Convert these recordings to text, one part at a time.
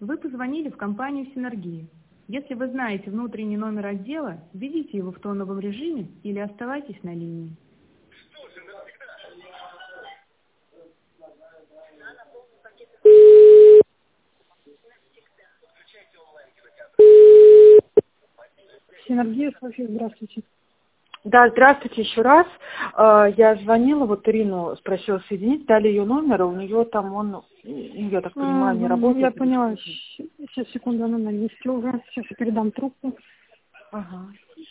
Вы позвонили в компанию «Синергия». Если вы знаете внутренний номер отдела, введите его в тоновом режиме или оставайтесь на линии. «Синергия», Софья, здравствуйте. Да, здравствуйте еще раз. Я звонила, вот Ирину спросила соединить, дали ее номер, а у нее там я так понимаю, не работает. Я поняла. Сейчас, секунду, она на месте уже. Сейчас я передам трубку. Ага.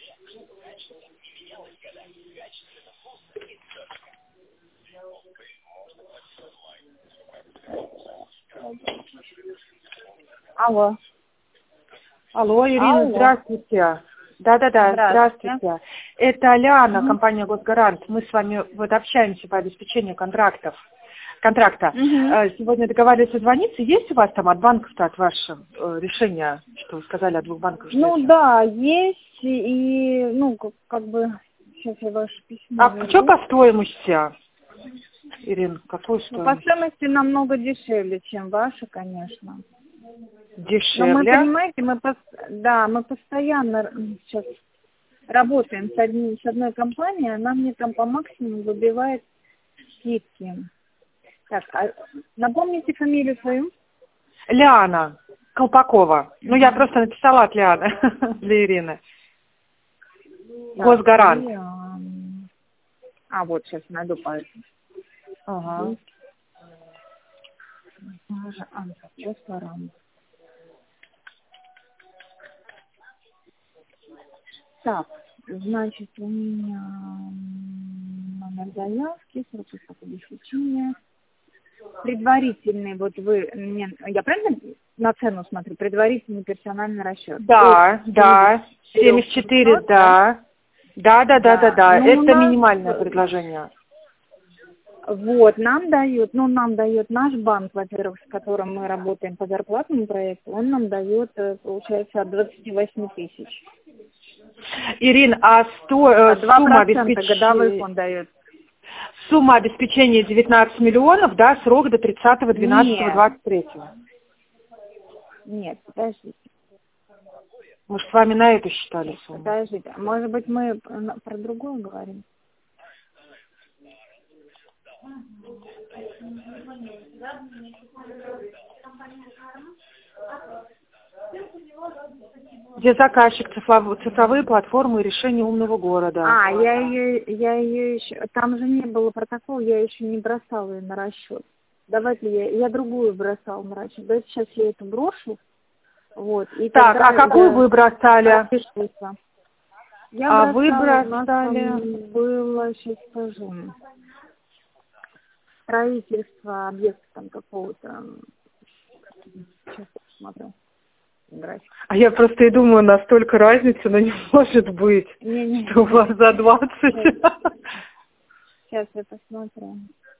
Алло. Алло, Ирина, Алло. Здравствуйте. Да-да-да, здравствуйте. Это Лиана, компания «Госгарант». Мы с вами вот общаемся по обеспечению контракта. Сегодня договаривались созвониться. Есть у вас там от банков-то, от вашего решения, что вы сказали, от 2 банков? Ну да, есть. И, как бы, сейчас я ваше письмо. А что по стоимости, Ирина, какую стоимость? По стоимости намного дешевле, чем ваша, конечно. Дешевле? Но мы, понимаете, мы постоянно сейчас работаем с одной компанией, она мне там по максимуму выбивает скидки. Так, напомните фамилию свою? Лиана Колпакова. Ну, я просто написала от Лианы для Ирины. Госгарант. Вот сейчас найду пальцем. Ага. Госгарант. Так, значит, у меня номер заявки, срок обеспечения. Предварительный, вот вы мне, я правильно на цену смотрю, предварительный персональный расчет? Да, 74, да. Да. Это минимальное предложение. Вот, нам дает наш банк, во-первых, с которым мы работаем по зарплатному проекту, он нам дает, получается, от 28 тысяч. Ирина, а сумма обеспечения... годовой фонд дает. Сумма обеспечения 19 миллионов, да, срок до 30.12.23. Нет, подождите. Мы же с вами на это считали сумму. Подождите, может быть, мы про другое говорим? Где заказчик, цифровые платформы и решения умного города. Я ее еще, там же не было протокола, я еще не бросала ее на расчет. Давайте я другую бросала на расчет. Давайте сейчас я эту брошу. Вот, и так, а какую вы бросали? Вы бросали? Было, сейчас скажу. Строительство объекта там какого-то. Сейчас посмотрю. А я просто и думаю, настолько разница, но не может быть, что у вас за 20. Сейчас я посмотрю.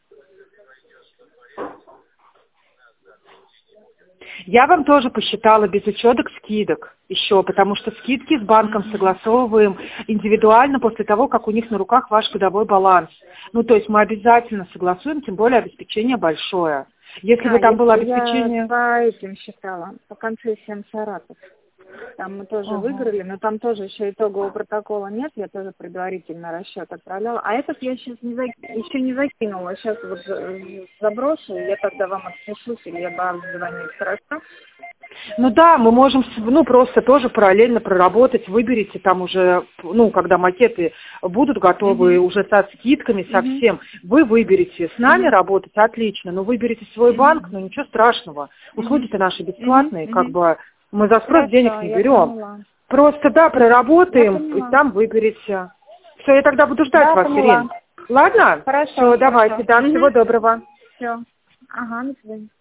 Я вам тоже посчитала без учеток скидок еще, потому что скидки с банком согласовываем индивидуально после того, как у них на руках ваш годовой баланс. Ну, то есть мы обязательно согласуем, тем более обеспечение большое. Если бы там было обеспечение... Я по этим считала, по концессиям Саратов. Там мы тоже выиграли, но там тоже еще итогового протокола нет, я тоже предварительно расчет отправляла. А этот я сейчас еще не закинула, сейчас вот заброшу, я тогда вам отпишусь, или я вам звоню, хорошо? Ну да, мы можем, просто тоже параллельно проработать, выберите там уже, когда макеты будут готовы, уже со скидками, со всем, вы выберете с нами работать, отлично, но выберите свой банк, но ничего страшного, услуги-то наши бесплатные, мы за спрос денег не берем. Просто, проработаем, и там выберете. Все, я тогда буду ждать вас, Ирина. Ладно? Хорошо. Все, давайте, всего доброго. Все. До свидания.